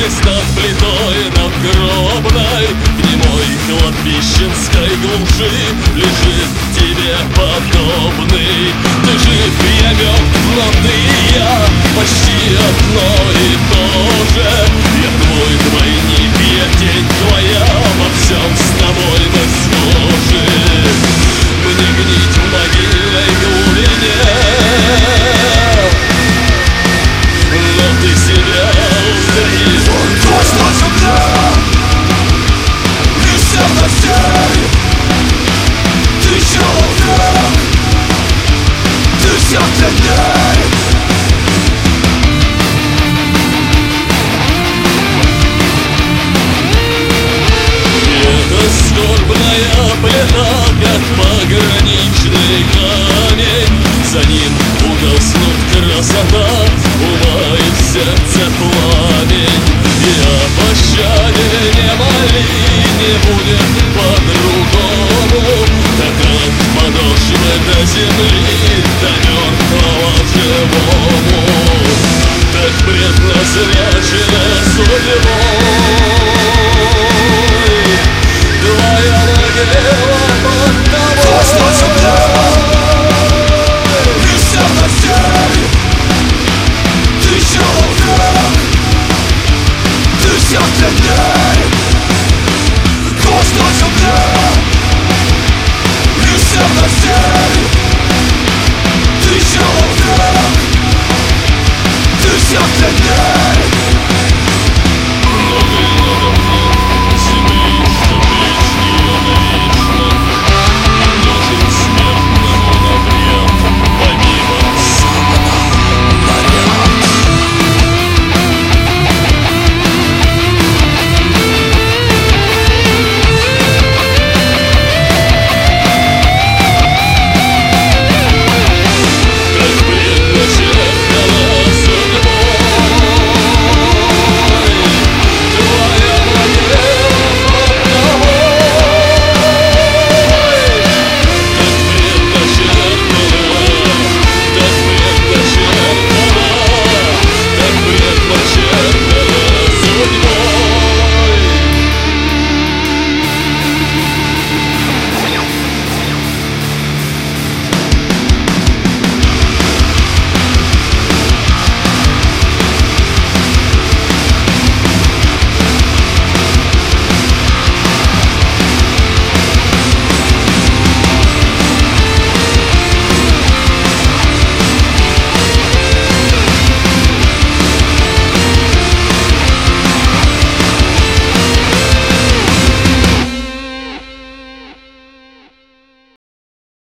здесь над плитой надгробной, в немой кладбищенской глуши лежит тебе подобный. Ты жив, я мертв, но ты и я почти одно и то же. Я твой двойник, я тень твоя, во всем с тобой мы схожи. Мне гнить в могильной глубине, но ты себя узри. Точно земля, лишь ночей. Ты человек, ты всех теней. Это скорбная плита, как пограничный камень. За ним угаснут красота, ума и сердце пламень. И о пощаде не моли, не будет по-другому. Так от подошвы до земли, до мертвого живому. Так предназначено судьбой. Твоя могила под тобой. Точно земля, лишь ночей. Ты человек, ты всех теней. Точно земля, лишь ночей. Ты человек, ты всех теней.